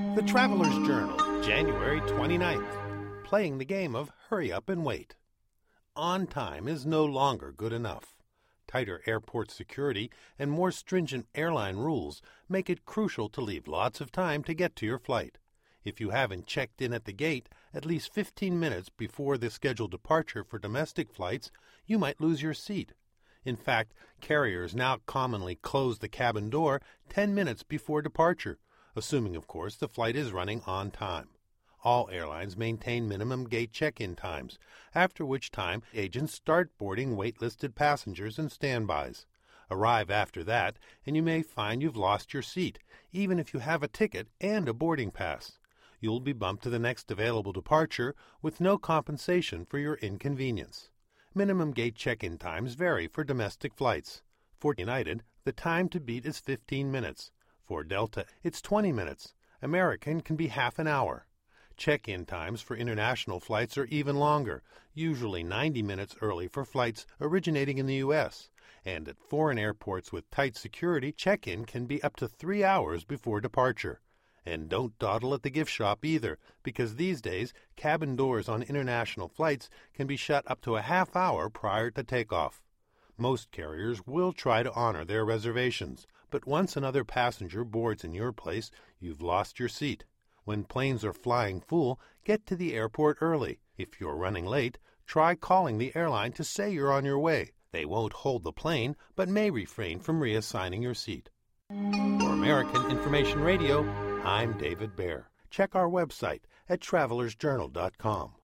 The Traveler's Journal, January 29th. Playing the game of hurry up and wait. On time is no longer good enough. Tighter airport security and more stringent airline rules make it crucial to leave lots of time to get to your flight. If you haven't checked in at the gate at least 15 minutes before the scheduled departure for domestic flights, you might lose your seat. In fact, carriers now commonly close the cabin door 10 minutes before departure, assuming, of course, the flight is running on time. All airlines maintain minimum gate check-in times, after which time agents start boarding wait-listed passengers and standbys. Arrive after that, and you may find you've lost your seat, even if you have a ticket and a boarding pass. You'll be bumped to the next available departure with no compensation for your inconvenience. Minimum gate check-in times vary for domestic flights. For United, the time to beat is 15 minutes. For Delta, it's 20 minutes. American can be half an hour. Check-in times for international flights are even longer, usually 90 minutes early for flights originating in the U.S. And at foreign airports with tight security, check-in can be up to 3 hours before departure. And don't dawdle at the gift shop either, because these days, cabin doors on international flights can be shut up to a half hour prior to takeoff. Most carriers will try to honor their reservations, but once another passenger boards in your place, you've lost your seat. When planes are flying full, get to the airport early. If you're running late, try calling the airline to say you're on your way. They won't hold the plane, but may refrain from reassigning your seat. For American Information Radio, I'm David Baer. Check our website at travelersjournal.com.